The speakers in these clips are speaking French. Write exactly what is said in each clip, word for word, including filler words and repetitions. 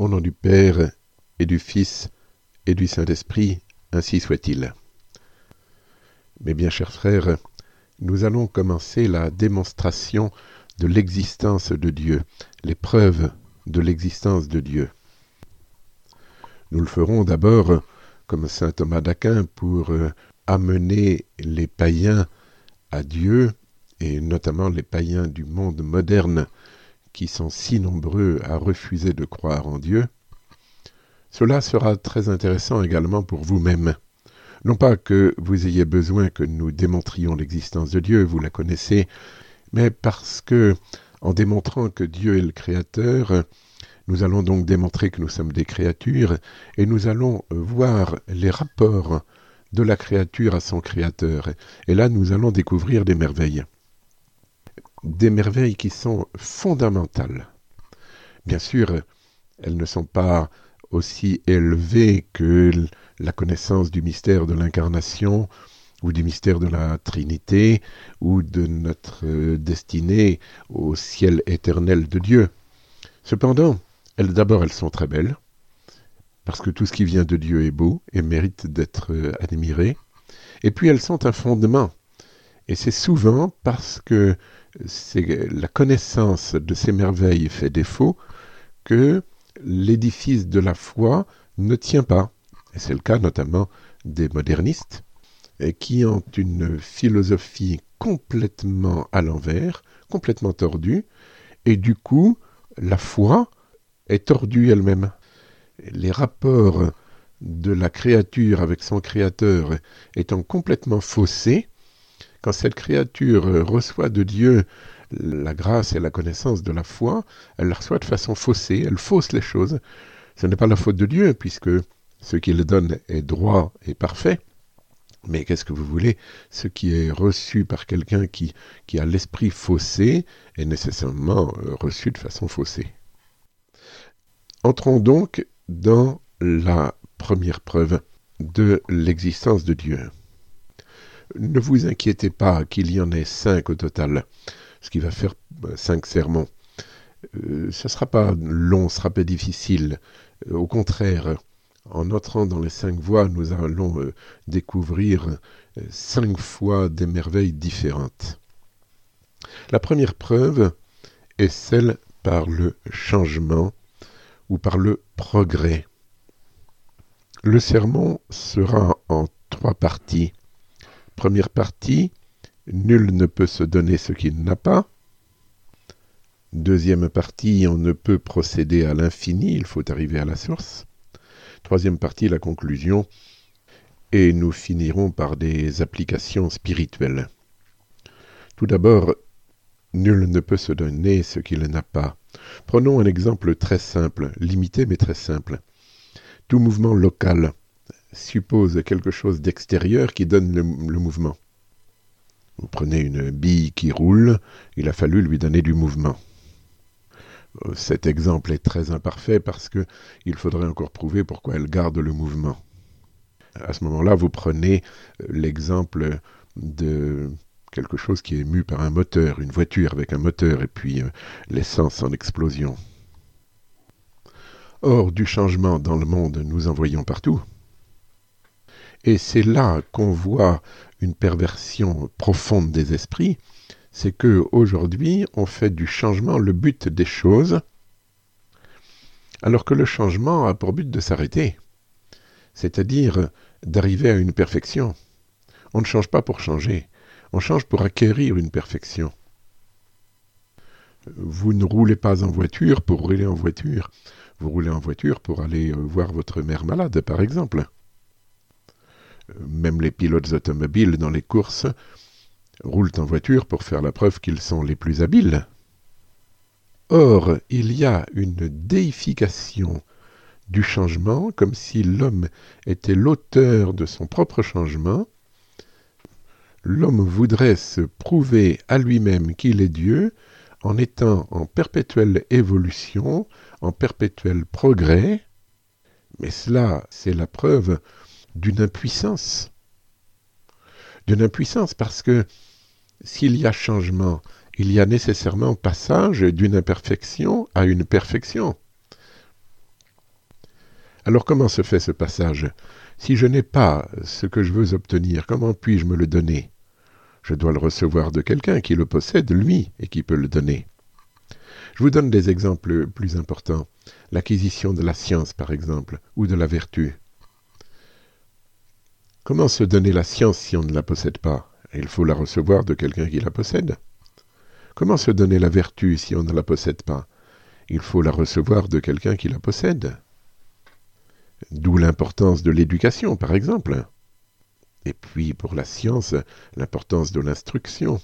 Au nom du Père, et du Fils, et du Saint-Esprit, ainsi soit-il. Mes bien chers frères, nous allons commencer la démonstration de l'existence de Dieu, les preuves de l'existence de Dieu. Nous le ferons d'abord comme saint Thomas d'Aquin pour euh, amener les païens à Dieu, et notamment les païens du monde moderne qui sont si nombreux à refuser de croire en Dieu. Cela sera très intéressant également pour vous-même. Non pas que vous ayez besoin que nous démontrions l'existence de Dieu, vous la connaissez, mais parce que, en démontrant que Dieu est le Créateur, nous allons donc démontrer que nous sommes des créatures, et nous allons voir les rapports de la créature à son Créateur. Et là, nous allons découvrir des merveilles. Des merveilles qui sont fondamentales. Bien sûr, elles ne sont pas aussi élevées que la connaissance du mystère de l'incarnation, ou du mystère de la Trinité, ou de notre destinée au ciel éternel de Dieu. Cependant, elles, d'abord, elles sont très belles, parce que tout ce qui vient de Dieu est beau et mérite d'être admiré. Et puis elles sont un fondement. Et c'est souvent parce que c'est la connaissance de ces merveilles fait défaut que l'édifice de la foi ne tient pas. Et c'est le cas notamment des modernistes, qui ont une philosophie complètement à l'envers, complètement tordue, et du coup, la foi est tordue elle-même. Les rapports de la créature avec son créateur étant complètement faussés, quand cette créature reçoit de Dieu la grâce et la connaissance de la foi, elle la reçoit de façon faussée, elle fausse les choses. Ce n'est pas la faute de Dieu, puisque ce qu'il donne est droit et parfait. Mais qu'est-ce que vous voulez? Ce qui est reçu par quelqu'un qui, qui a l'esprit faussé est nécessairement reçu de façon faussée. Entrons donc dans la première preuve de l'existence de Dieu. Ne vous inquiétez pas qu'il y en ait cinq au total, ce qui va faire cinq sermons. Euh, ce ne sera pas long, ce ne sera pas difficile. Euh, au contraire, en entrant dans les cinq voies, nous allons euh, découvrir euh, cinq fois des merveilles différentes. La première preuve est celle par le changement ou par le progrès. Le sermon sera en trois parties. Première partie, nul ne peut se donner ce qu'il n'a pas. Deuxième partie, on ne peut procéder à l'infini, il faut arriver à la source. Troisième partie, la conclusion. Et nous finirons par des applications spirituelles. Tout d'abord, nul ne peut se donner ce qu'il n'a pas. Prenons un exemple très simple, limité mais très simple. Tout mouvement local suppose quelque chose d'extérieur qui donne le, le mouvement. Vous prenez une bille qui roule, il a fallu lui donner du mouvement. Cet exemple est très imparfait parce que il faudrait encore prouver pourquoi elle garde le mouvement. À ce moment-là, vous prenez l'exemple de quelque chose qui est mu par un moteur, une voiture avec un moteur et puis euh, l'essence en explosion. Or, du changement dans le monde, nous en voyons partout. Et c'est là qu'on voit une perversion profonde des esprits, c'est qu'aujourd'hui, on fait du changement le but des choses, alors que le changement a pour but de s'arrêter, c'est-à-dire d'arriver à une perfection. On ne change pas pour changer, on change pour acquérir une perfection. Vous ne roulez pas en voiture pour rouler en voiture, vous roulez en voiture pour aller voir votre mère malade, par exemple. Même les pilotes automobiles dans les courses roulent en voiture pour faire la preuve qu'ils sont les plus habiles. Or, il y a une déification du changement, comme si l'homme était l'auteur de son propre changement. L'homme voudrait se prouver à lui-même qu'il est Dieu en étant en perpétuelle évolution, en perpétuel progrès, mais cela, c'est la preuve d'une impuissance. D'une impuissance parce que s'il y a changement, il y a nécessairement passage d'une imperfection à une perfection. Alors comment se fait ce passage? Si je n'ai pas ce que je veux obtenir, comment puis-je me le donner? Je dois le recevoir de quelqu'un qui le possède, lui, et qui peut le donner. Je vous donne des exemples plus importants. L'acquisition de la science, par exemple, ou de la vertu. Comment se donner la science si on ne la possède pas? Il faut la recevoir de quelqu'un qui la possède. Comment se donner la vertu si on ne la possède pas? Il faut la recevoir de quelqu'un qui la possède. D'où l'importance de l'éducation, par exemple. Et puis, pour la science, l'importance de l'instruction.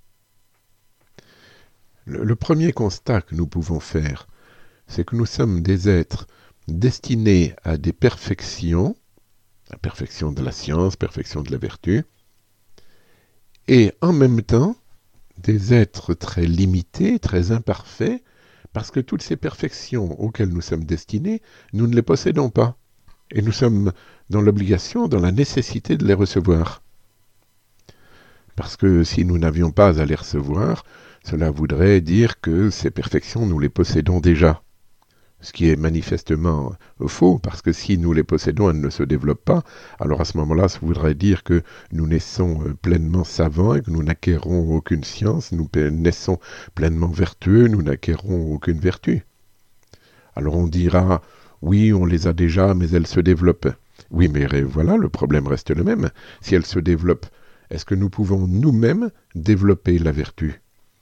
Le, le premier constat que nous pouvons faire, c'est que nous sommes des êtres destinés à des perfections, la perfection de la science, perfection de la vertu, et en même temps, des êtres très limités, très imparfaits, parce que toutes ces perfections auxquelles nous sommes destinés, nous ne les possédons pas. Et nous sommes dans l'obligation, dans la nécessité de les recevoir. Parce que si nous n'avions pas à les recevoir, cela voudrait dire que ces perfections, nous les possédons déjà. Ce qui est manifestement faux, parce que si nous les possédons, elles ne se développent pas. Alors à ce moment-là, ça voudrait dire que nous naissons pleinement savants et que nous n'acquérons aucune science, nous naissons pleinement vertueux, nous n'acquérons aucune vertu. Alors on dira, oui, on les a déjà, mais elles se développent. Oui, mais voilà, le problème reste le même. Si elles se développent, est-ce que nous pouvons nous-mêmes développer la vertu ?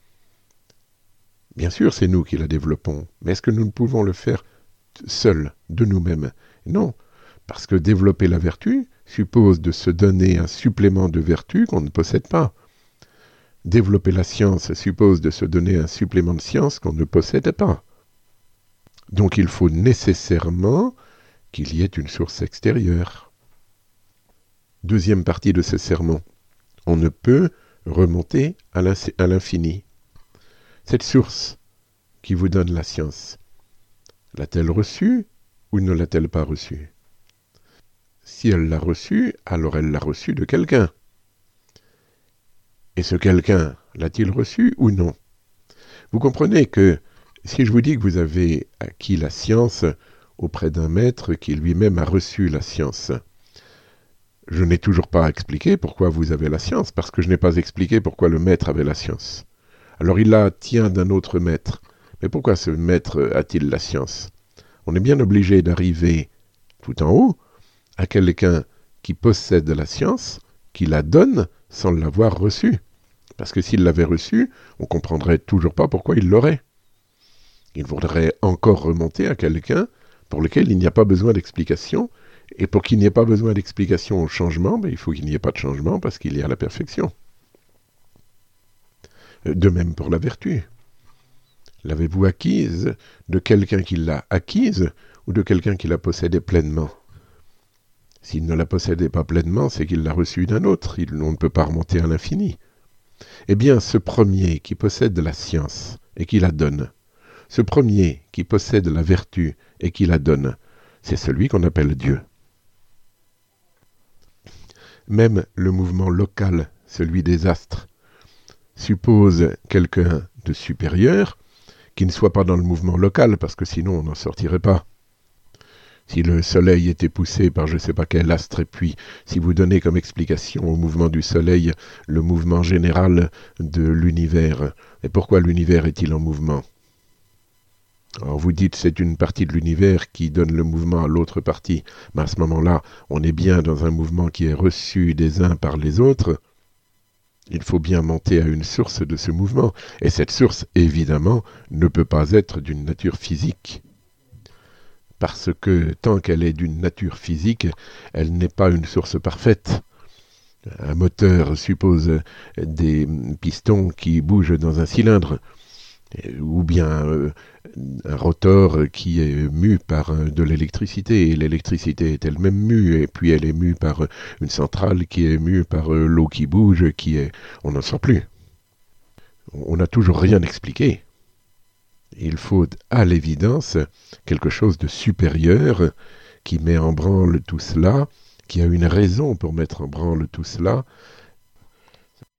Bien sûr, c'est nous qui la développons, mais est-ce que nous pouvons le faire seuls, de nous-mêmes? Non, parce que développer la vertu suppose de se donner un supplément de vertu qu'on ne possède pas. Développer la science suppose de se donner un supplément de science qu'on ne possède pas. Donc il faut nécessairement qu'il y ait une source extérieure. Deuxième partie de ce sermon. On ne peut remonter à l'infini. Cette source qui vous donne la science, l'a-t-elle reçue ou ne l'a-t-elle pas reçue? Si elle l'a reçue, alors elle l'a reçue de quelqu'un. Et ce quelqu'un, l'a-t-il reçue ou non? Vous comprenez que si je vous dis que vous avez acquis la science auprès d'un maître qui lui-même a reçu la science, je n'ai toujours pas expliqué pourquoi vous avez la science, parce que je n'ai pas expliqué pourquoi le maître avait la science. Alors il la tient d'un autre maître. Mais pourquoi ce maître a-t-il la science? On est bien obligé d'arriver tout en haut à quelqu'un qui possède la science, qui la donne sans l'avoir reçue. Parce que s'il l'avait reçue, on ne comprendrait toujours pas pourquoi il l'aurait. Il faudrait encore remonter à quelqu'un pour lequel il n'y a pas besoin d'explication. Et pour qu'il n'y ait pas besoin d'explication au changement, ben, il faut qu'il n'y ait pas de changement parce qu'il y a la perfection. De même pour la vertu. L'avez-vous acquise de quelqu'un qui l'a acquise ou de quelqu'un qui la possédait pleinement? S'il ne la possédait pas pleinement, c'est qu'il l'a reçue d'un autre. Il, on ne peut pas remonter à l'infini. Eh bien, ce premier qui possède la science et qui la donne, ce premier qui possède la vertu et qui la donne, c'est celui qu'on appelle Dieu. Même le mouvement local, celui des astres, suppose quelqu'un de supérieur qui ne soit pas dans le mouvement local, parce que sinon on n'en sortirait pas. Si le soleil était poussé par je ne sais pas quel astre, et puis si vous donnez comme explication au mouvement du soleil le mouvement général de l'univers, et pourquoi l'univers est-il en mouvement? Alors vous dites c'est une partie de l'univers qui donne le mouvement à l'autre partie, mais à ce moment-là, on est bien dans un mouvement qui est reçu des uns par les autres. Il faut bien monter à une source de ce mouvement, et cette source, évidemment, ne peut pas être d'une nature physique. Parce que tant qu'elle est d'une nature physique, elle n'est pas une source parfaite. Un moteur suppose des pistons qui bougent dans un cylindre, ou bien euh, un rotor qui est mu par euh, de l'électricité, et l'électricité est elle-même mue, et puis elle est mue par euh, une centrale qui est mue par euh, l'eau qui bouge, qui est... On n'en sort plus. On n'a toujours rien expliqué. Il faut à l'évidence quelque chose de supérieur qui met en branle tout cela, qui a une raison pour mettre en branle tout cela.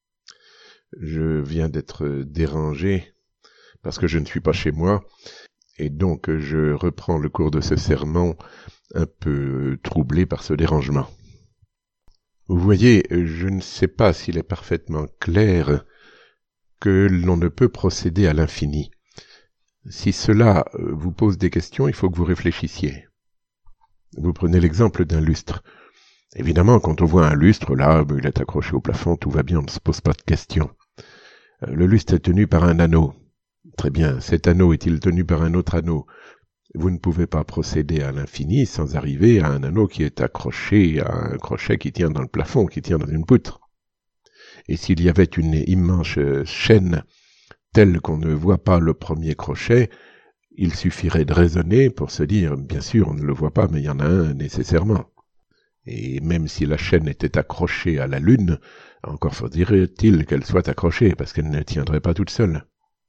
Je viens d'être dérangé parce que je ne suis pas chez moi, Et donc je reprends le cours de ce sermon un peu troublé par ce dérangement. Vous voyez, je ne sais pas s'il est parfaitement clair que l'on ne peut procéder à l'infini. Si cela vous pose des questions, il faut que vous réfléchissiez. Vous prenez l'exemple d'un lustre. Évidemment, quand on voit un lustre, là, il est accroché au plafond, tout va bien, on ne se pose pas de questions. Le lustre est tenu par un anneau. Très bien, cet anneau est-il tenu par un autre anneau? Vous ne pouvez pas procéder à l'infini sans arriver à un anneau qui est accroché à un crochet qui tient dans le plafond, qui tient dans une poutre. Et s'il y avait une immense chaîne telle qu'on ne voit pas le premier crochet, il suffirait de raisonner pour se dire, bien sûr, on ne le voit pas, mais il y en a un nécessairement. Et même si la chaîne était accrochée à la lune, encore faudrait-il qu'elle soit accrochée, parce qu'elle ne tiendrait pas toute seule.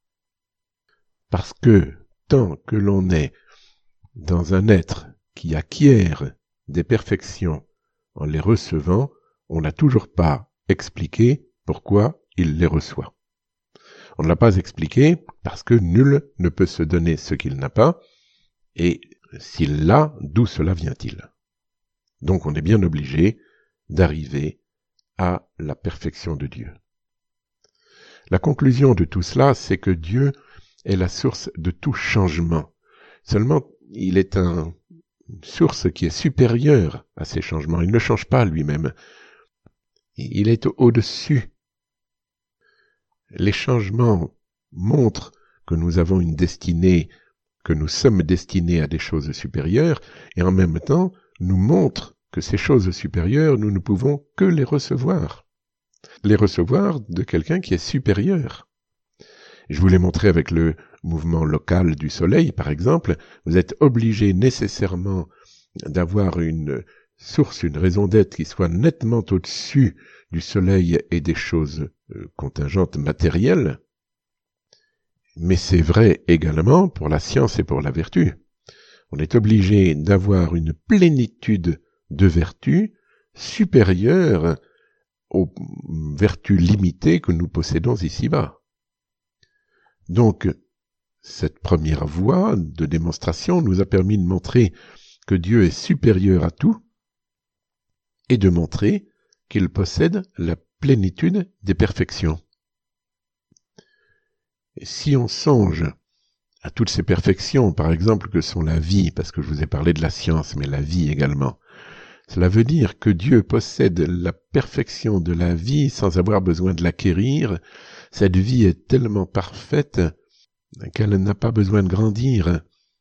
Parce que, tant que l'on est dans un être qui acquiert des perfections en les recevant, on n'a toujours pas expliqué pourquoi il les reçoit. On ne l'a pas expliqué parce que nul ne peut se donner ce qu'il n'a pas, et s'il l'a, d'où cela vient-il? Donc on est bien obligé d'arriver à la perfection de Dieu. La conclusion de tout cela, c'est que Dieu est la source de tout changement. Seulement, il est un, une source qui est supérieure à ces changements. Il ne change pas lui-même. Il est au-dessus. Les changements montrent que nous avons une destinée, que nous sommes destinés à des choses supérieures, et en même temps, nous montrent que ces choses supérieures, nous ne pouvons que les recevoir. Les recevoir de quelqu'un qui est supérieur. Je vous l'ai montré avec le mouvement local du soleil, par exemple. Vous êtes obligé nécessairement d'avoir une source, une raison d'être qui soit nettement au-dessus du soleil et des choses contingentes matérielles. Mais c'est vrai également pour la science et pour la vertu. On est obligé d'avoir une plénitude de vertus supérieure aux vertus limitées que nous possédons ici-bas. Donc, cette première voie de démonstration nous a permis de montrer que Dieu est supérieur à tout et de montrer qu'il possède la plénitude des perfections. Et si on songe à toutes ces perfections, par exemple, que sont la vie, parce que je vous ai parlé de la science, mais la vie également, cela veut dire que Dieu possède la perfection de la vie sans avoir besoin de l'acquérir. Cette vie est tellement parfaite qu'elle n'a pas besoin de grandir.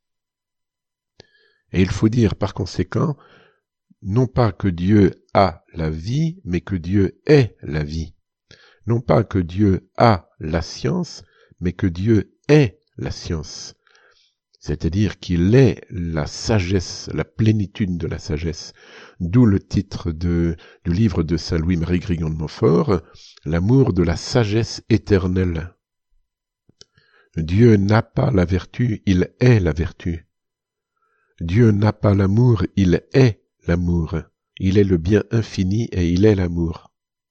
Et il faut dire par conséquent, non pas que Dieu a la vie, mais que Dieu est la vie. Non pas que Dieu a la science, mais que Dieu est la science. C'est-à-dire qu'il est la sagesse, la plénitude de la sagesse. D'où le titre de, du livre de saint Louis-Marie Grignon de Montfort, l'amour de la sagesse éternelle. Dieu n'a pas la vertu, il est la vertu. Dieu n'a pas l'amour, il est l'amour. Il est le bien infini et il est l'amour.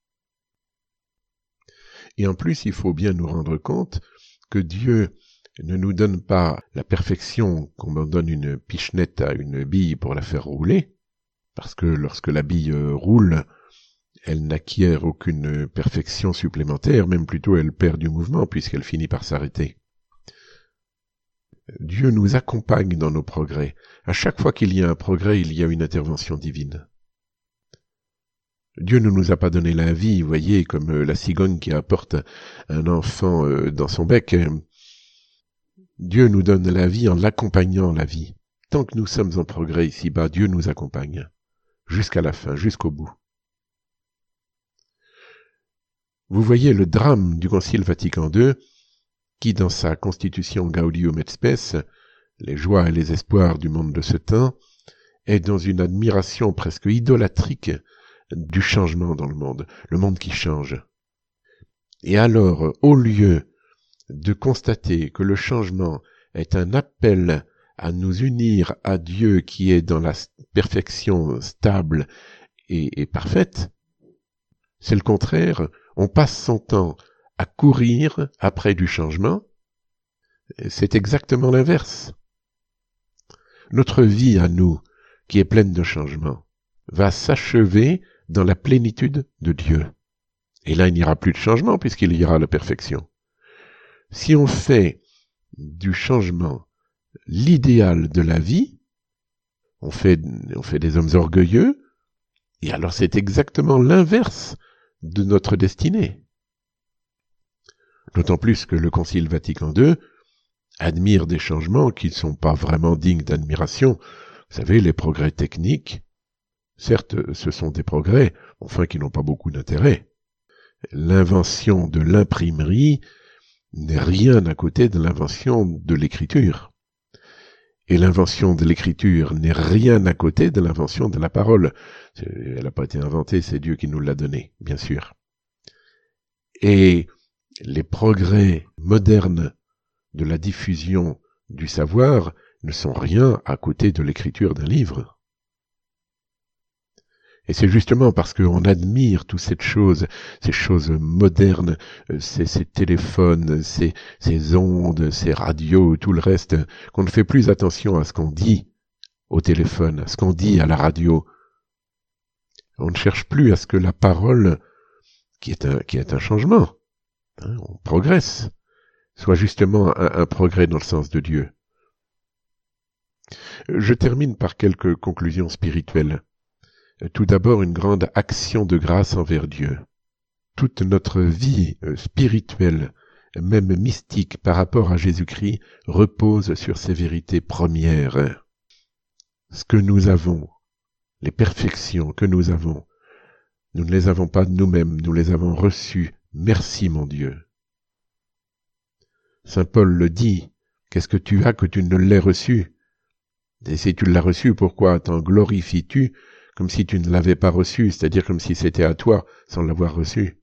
Et en plus, il faut bien nous rendre compte que Dieu ne nous donne pas la perfection qu'on donne une pichenette à une bille pour la faire rouler, parce que lorsque la bille roule, elle n'acquiert aucune perfection supplémentaire, même plutôt elle perd du mouvement puisqu'elle finit par s'arrêter. Dieu nous accompagne dans nos progrès. À chaque fois qu'il y a un progrès, il y a une intervention divine. Dieu ne nous a pas donné la vie, vous voyez, comme la cigogne qui apporte un enfant dans son bec. Dieu nous donne la vie en l'accompagnant la vie. Tant que nous sommes en progrès ici-bas, Dieu nous accompagne. Jusqu'à la fin, jusqu'au bout. Vous voyez le drame du Concile Vatican deux, qui dans sa constitution Gaudium et Spes, les joies et les espoirs du monde de ce temps, est dans une admiration presque idolâtrique du changement dans le monde, le monde qui change. Et alors, au lieu de constater que le changement est un appel à nous unir à Dieu qui est dans la perfection stable et, et parfaite, c'est le contraire. On passe son temps à courir après du changement. C'est exactement l'inverse. notre vie à nous, qui est pleine de changements, va s'achever dans la plénitude de Dieu. Et là, il n'y aura plus de changement puisqu'il y aura la perfection. Si on fait du changement l'idéal de la vie, on fait, on fait des hommes orgueilleux, et alors c'est exactement l'inverse de notre destinée. D'autant plus que le Concile Vatican deux admire des changements qui ne sont pas vraiment dignes d'admiration. Vous savez, les progrès techniques, certes, ce sont des progrès, enfin qui n'ont pas beaucoup d'intérêt. L'invention de l'imprimerie n'est rien à côté de l'invention de l'écriture. Et l'invention de l'écriture n'est rien à côté de l'invention de la parole. Elle n'a pas été inventée, c'est Dieu qui nous l'a donnée, bien sûr. Et les progrès modernes de la diffusion du savoir ne sont rien à côté de l'écriture d'un livre. Et c'est justement parce qu'on admire toutes ces choses, ces choses modernes, ces, ces téléphones, ces, ces ondes, ces radios, tout le reste, qu'on ne fait plus attention à ce qu'on dit au téléphone, à ce qu'on dit à la radio. On ne cherche plus à ce que la parole, qui est un, qui est un changement, hein, on progresse, soit justement un, un progrès dans le sens de Dieu. Je termine par quelques conclusions spirituelles. Tout d'abord, une grande action de grâce envers Dieu. Toute notre vie spirituelle, même mystique par rapport à Jésus-Christ, repose sur ces vérités premières. Ce que nous avons, les perfections que nous avons, nous ne les avons pas de nous-mêmes, nous les avons reçues. Merci mon Dieu. Saint Paul le dit, qu'est-ce que tu as que tu ne l'aies reçu? Et si tu l'as reçu, pourquoi t'en glorifies-tu comme si tu ne l'avais pas reçu, c'est-à-dire comme si c'était à toi sans l'avoir reçu?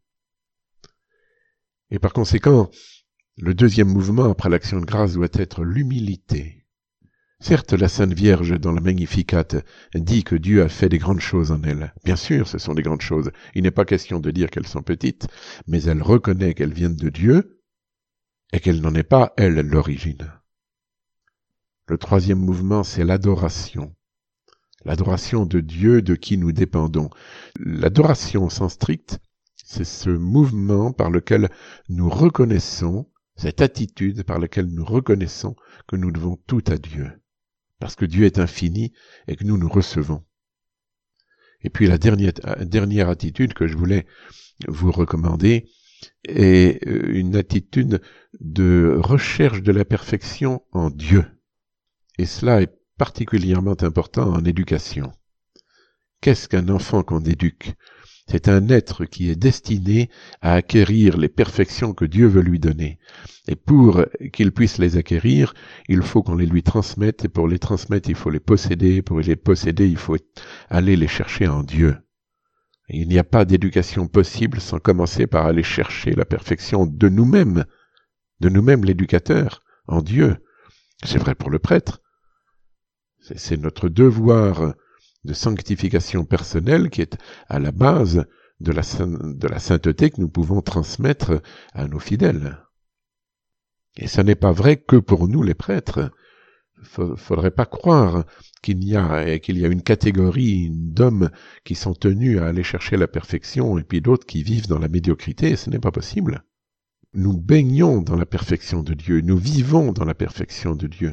Et par conséquent, le deuxième mouvement après l'action de grâce doit être l'humilité. Certes, la Sainte Vierge, dans la Magnificat, dit que Dieu a fait des grandes choses en elle. Bien sûr, ce sont des grandes choses. Il n'est pas question de dire qu'elles sont petites, mais elle reconnaît qu'elles viennent de Dieu et qu'elle n'en est pas, elle, l'origine. Le troisième mouvement, c'est l'adoration. L'adoration de Dieu de qui nous dépendons. L'adoration au sens strict, c'est ce mouvement par lequel nous reconnaissons, cette attitude par laquelle nous reconnaissons que nous devons tout à Dieu. Parce que Dieu est infini et que nous nous recevons. Et puis la dernière, dernière attitude que je voulais vous recommander est une attitude de recherche de la perfection en Dieu. Et cela est particulièrement important en éducation. Qu'est-ce qu'un enfant qu'on éduque? C'est un être qui est destiné à acquérir les perfections que Dieu veut lui donner. Et pour qu'il puisse les acquérir, il faut qu'on les lui transmette, et pour les transmettre, il faut les posséder, pour les posséder, il faut aller les chercher en Dieu. Et il n'y a pas d'éducation possible sans commencer par aller chercher la perfection de nous-mêmes, de nous-mêmes l'éducateur, en Dieu. C'est vrai pour le prêtre. C'est notre devoir de sanctification personnelle qui est à la base de la, de la sainteté que nous pouvons transmettre à nos fidèles. Et ça n'est pas vrai que pour nous les prêtres. Il ne faudrait pas croire qu'il y a, qu'il y a une catégorie d'hommes qui sont tenus à aller chercher la perfection et puis d'autres qui vivent dans la médiocrité. Ce n'est pas possible. Nous baignons dans la perfection de Dieu. Nous vivons dans la perfection de Dieu.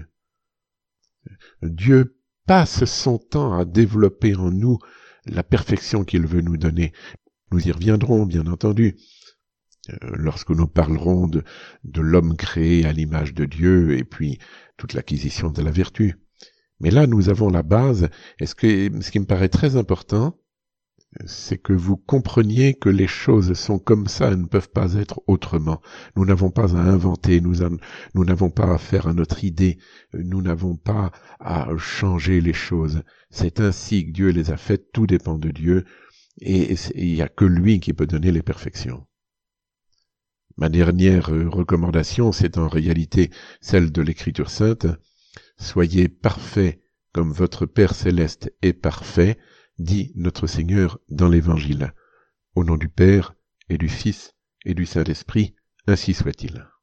Dieu passe son temps à développer en nous la perfection qu'il veut nous donner. Nous y reviendrons, bien entendu, euh, lorsque nous parlerons de, de l'homme créé à l'image de Dieu et puis toute l'acquisition de la vertu. Mais là, nous avons la base. Et ce, que, ce qui me paraît très important, c'est que vous compreniez que les choses sont comme ça et ne peuvent pas être autrement. Nous n'avons pas à inventer, nous, a, nous n'avons pas à faire à notre idée, nous n'avons pas à changer les choses. C'est ainsi que Dieu les a faites, tout dépend de Dieu, et il n'y a que lui qui peut donner les perfections. Ma dernière recommandation, c'est en réalité celle de l'Écriture sainte. Soyez parfaits comme votre Père céleste est parfait, dit notre Seigneur dans l'Évangile. Au nom du Père, et du Fils, et du Saint-Esprit, ainsi soit-il.